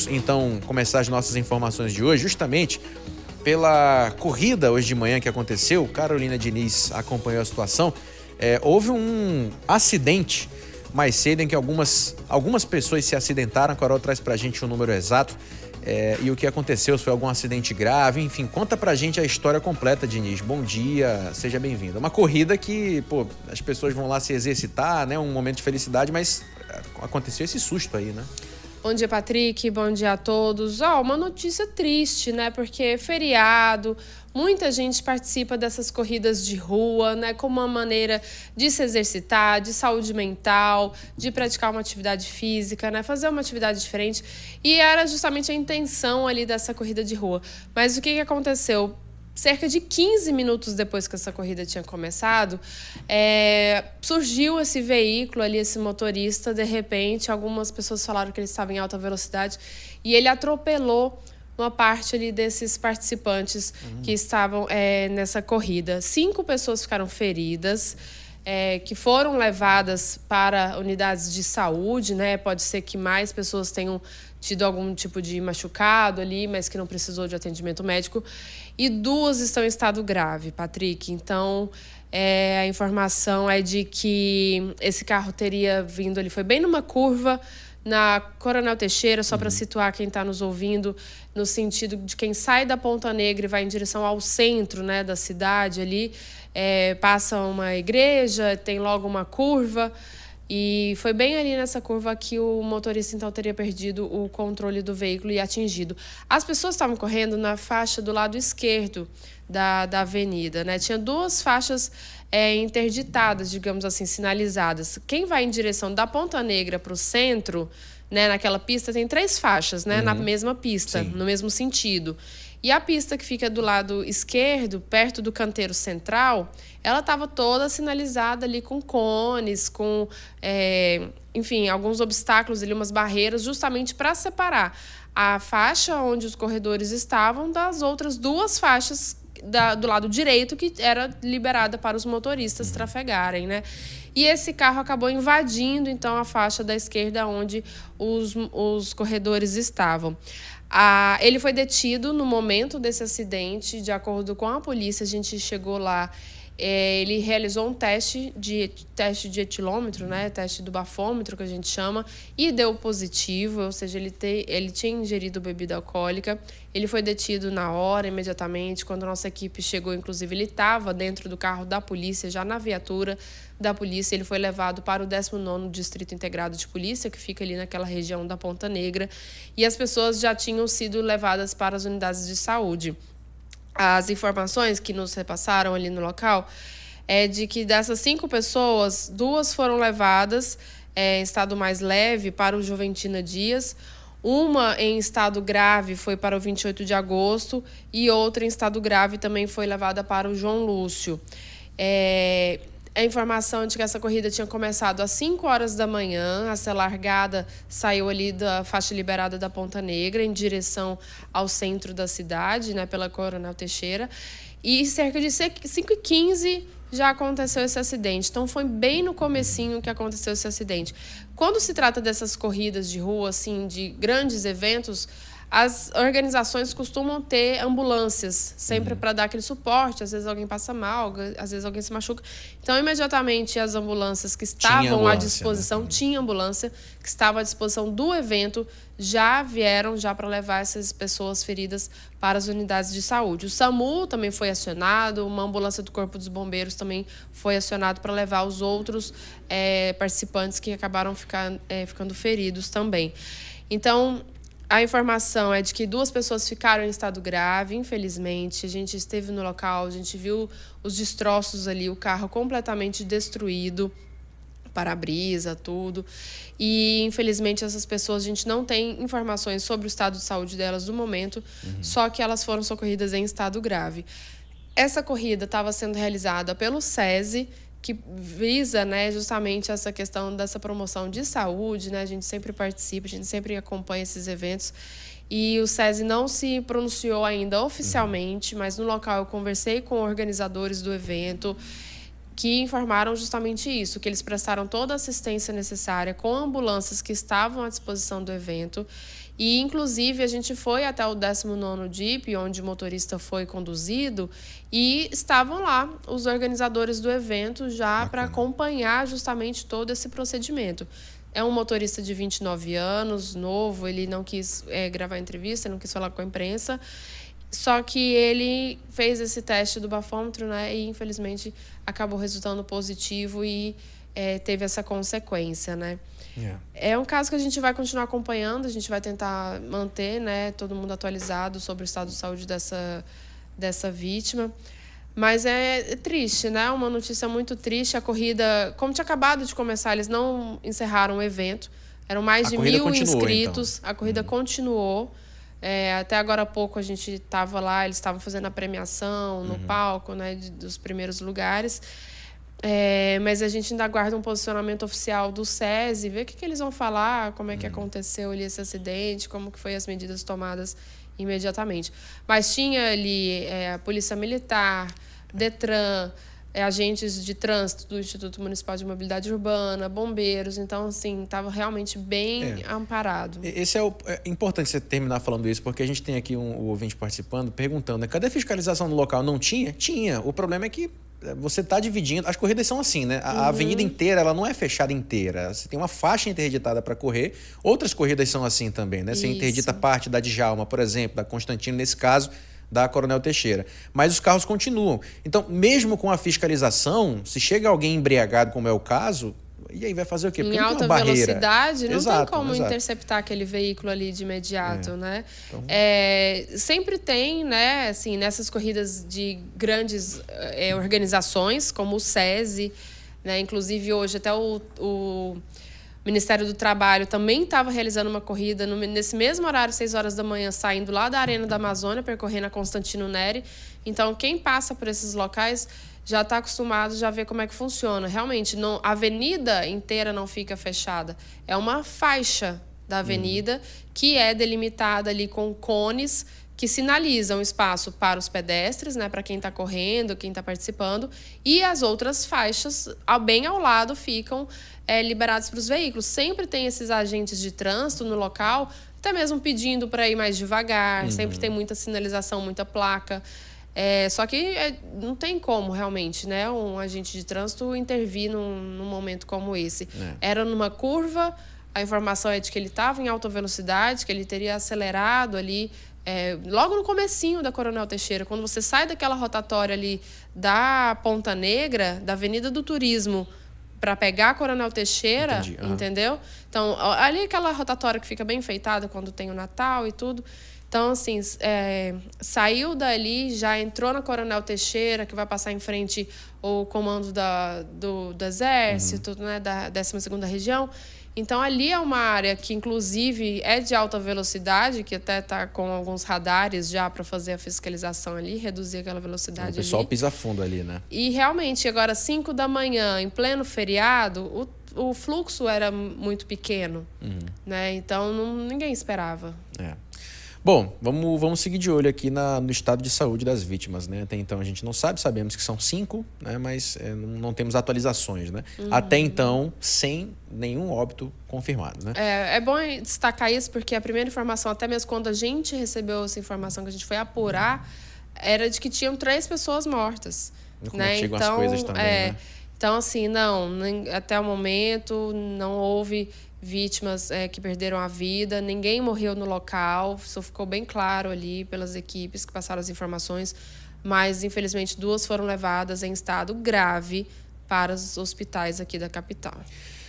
Vamos, então, começar as nossas informações de hoje, justamente pela corrida hoje de manhã que aconteceu. Carolina Diniz acompanhou a situação. Houve um acidente mais cedo em que algumas pessoas se acidentaram. A Carol traz pra gente o número exato. E o que aconteceu, se foi algum acidente grave, enfim, conta pra gente a história completa, Diniz. Bom dia, seja bem-vindo. Uma corrida que, as pessoas vão lá se exercitar, né? Um momento de felicidade, mas aconteceu esse susto aí, né? Bom dia, Patrick. Bom dia a todos. Uma notícia triste, né? Porque feriado, muita gente participa dessas corridas de rua, né? Como uma maneira de se exercitar, de saúde mental, de praticar uma atividade física, né? Fazer uma atividade diferente. E era justamente a intenção ali dessa corrida de rua. Mas o que aconteceu? Cerca de 15 minutos depois que essa corrida tinha começado, surgiu esse veículo ali, esse motorista, de repente, algumas pessoas falaram que ele estava em alta velocidade e ele atropelou uma parte ali desses participantes que estavam nessa corrida. 5 pessoas ficaram feridas, que foram levadas para unidades de saúde, né? Pode ser que mais pessoas tenham tido algum tipo de machucado ali, mas que não precisou de atendimento médico. E 2 estão em estado grave, Patrick. Então, a informação é de que esse carro teria vindo ali, foi bem numa curva na Coronel Teixeira, só para situar quem está nos ouvindo, no sentido de quem sai da Ponta Negra e vai em direção ao centro, né, da cidade ali, passa uma igreja, tem logo uma curva, e foi bem ali nessa curva que o motorista, então, teria perdido o controle do veículo e atingido. As pessoas estavam correndo na faixa do lado esquerdo da avenida, né? Tinha 2 faixas interditadas, digamos assim, sinalizadas. Quem vai em direção da Ponta Negra para o centro, né, naquela pista, tem 3 faixas, né, na mesma pista, no mesmo sentido. E a pista que fica do lado esquerdo, perto do canteiro central, ela estava toda sinalizada ali com cones, com, enfim, alguns obstáculos ali, umas barreiras, justamente para separar a faixa onde os corredores estavam das outras 2 faixas do lado direito, que era liberada para os motoristas trafegarem, né? E esse carro acabou invadindo, então, a faixa da esquerda onde os corredores estavam. Ele foi detido no momento desse acidente, de acordo com a polícia. A gente chegou lá, ele realizou um teste de etilômetro, né, teste do bafômetro, que a gente chama, e deu positivo, ou seja, ele tinha ingerido bebida alcoólica. Ele foi detido na hora, imediatamente. Quando a nossa equipe chegou, inclusive, ele estava dentro do carro da polícia, já na viatura da polícia. Ele foi levado para o 19º Distrito Integrado de Polícia, que fica ali naquela região da Ponta Negra, e as pessoas já tinham sido levadas para as unidades de saúde. As informações que nos repassaram ali no local é de que dessas 5 pessoas, 2 foram levadas em estado mais leve para o Juventina Dias, uma em estado grave foi para o 28 de agosto e outra em estado grave também foi levada para o João Lúcio. A informação de que essa corrida tinha começado às 5 horas da manhã. Essa largada saiu ali da faixa liberada da Ponta Negra em direção ao centro da cidade, né, pela Coronel Teixeira. E cerca de 5h15 já aconteceu esse acidente. Então, foi bem no comecinho que aconteceu esse acidente. Quando se trata dessas corridas de rua, assim, de grandes eventos, as organizações costumam ter ambulâncias, sempre para dar aquele suporte. Às vezes alguém passa mal, às vezes alguém se machuca. Então, imediatamente, as ambulâncias que estavam à disposição, tinha ambulância que estava à disposição do evento, já vieram para levar essas pessoas feridas para as unidades de saúde. O SAMU também foi acionado, uma ambulância do Corpo dos Bombeiros também foi acionado para levar os outros participantes que acabaram ficando feridos também. Então, a informação é de que 2 pessoas ficaram em estado grave, infelizmente. A gente esteve no local, a gente viu os destroços ali, o carro completamente destruído, para-brisa, tudo. E, infelizmente, essas pessoas, a gente não tem informações sobre o estado de saúde delas no momento, só que elas foram socorridas em estado grave. Essa corrida estava sendo realizada pelo SESI, que visa, né, justamente essa questão dessa promoção de saúde, né? A gente sempre participa, a gente sempre acompanha esses eventos. E o SESI não se pronunciou ainda oficialmente, mas no local eu conversei com organizadores do evento, que informaram justamente isso, que eles prestaram toda a assistência necessária com ambulâncias que estavam à disposição do evento E, inclusive, a gente foi até o 19º DIP, onde o motorista foi conduzido, e estavam lá os organizadores do evento já para acompanhar justamente todo esse procedimento. É um motorista de 29 anos, novo, ele não quis gravar entrevista, não quis falar com a imprensa, só que ele fez esse teste do bafômetro, né, e infelizmente acabou resultando positivo e teve essa consequência, né. É um caso que a gente vai continuar acompanhando, a gente vai tentar manter, né, todo mundo atualizado sobre o estado de saúde dessa vítima. Mas é triste, né? Uma notícia muito triste. A corrida, como tinha acabado de começar, eles não encerraram o evento. Eram mais de 1.000 inscritos. Então. A corrida continuou. Até agora há pouco a gente estava lá, eles estavam fazendo a premiação no palco, né, dos primeiros lugares. Mas a gente ainda aguarda um posicionamento oficial do SESI, ver o que eles vão falar, como é que aconteceu ali esse acidente, como que foi as medidas tomadas imediatamente. Mas tinha ali a Polícia Militar, Detran, agentes de trânsito do Instituto Municipal de Mobilidade Urbana, bombeiros. Então, assim, estava realmente bem amparado. Esse é importante você terminar falando isso, porque a gente tem aqui um ouvinte participando, perguntando, né, cadê a fiscalização no local? Não tinha? Tinha. O problema é que você está dividindo. As corridas são assim, né? A avenida inteira, ela não é fechada inteira. Você tem uma faixa interditada para correr. Outras corridas são assim também, né? Você interdita parte da Djalma, por exemplo, da Constantino, nesse caso, da Coronel Teixeira. Mas os carros continuam. Então, mesmo com a fiscalização, se chega alguém embriagado, como é o caso, e aí vai fazer o quê? Porque em alta velocidade, não tem como interceptar aquele veículo ali de imediato, né? Então... sempre tem, né, assim, nessas corridas de grandes organizações, como o SESI, né? Inclusive hoje até o Ministério do Trabalho também estava realizando uma corrida nesse mesmo horário, 6 horas da manhã, saindo lá da Arena da Amazônia, percorrendo a Constantino Neri. Então, quem passa por esses locais já está acostumado, já vê como é que funciona. Realmente, a avenida inteira não fica fechada. É uma faixa da avenida que é delimitada ali com cones que sinalizam espaço para os pedestres, né, para quem está correndo, quem está participando, e as outras faixas, bem ao lado, ficam liberadas para os veículos. Sempre tem esses agentes de trânsito no local, até mesmo pedindo para ir mais devagar, sempre tem muita sinalização, muita placa. Só que não tem como, realmente, né, um agente de trânsito intervir num momento como esse. Era numa curva, a informação é de que ele estava em alta velocidade, que ele teria acelerado ali, logo no comecinho da Coronel Teixeira, quando você sai daquela rotatória ali da Ponta Negra, da Avenida do Turismo, para pegar a Coronel Teixeira, entendeu? Então, ali aquela rotatória que fica bem enfeitada quando tem o Natal e tudo. Então, assim, saiu dali, já entrou na Coronel Teixeira, que vai passar em frente o comando do Exército, né, da 12ª Região. Então, ali é uma área que, inclusive, é de alta velocidade, que até está com alguns radares já para fazer a fiscalização ali, reduzir aquela velocidade ali. O pessoal pisa fundo ali, né? E, realmente, agora, 5 da manhã, em pleno feriado, o fluxo era muito pequeno, né? Então, ninguém esperava. Bom, vamos seguir de olho aqui no estado de saúde das vítimas, né? Até então a gente não sabe, sabemos que são 5, né? Mas não temos atualizações, né? Até então, sem nenhum óbito confirmado, né? É bom destacar isso, porque a primeira informação, até mesmo quando a gente recebeu essa informação que a gente foi apurar, era de que tinham 3 pessoas mortas. Como é que chegam as coisas também, né? Então, assim, até o momento não houve vítimas que perderam a vida, ninguém morreu no local, isso ficou bem claro ali pelas equipes que passaram as informações, mas infelizmente 2 foram levadas em estado grave para os hospitais aqui da capital.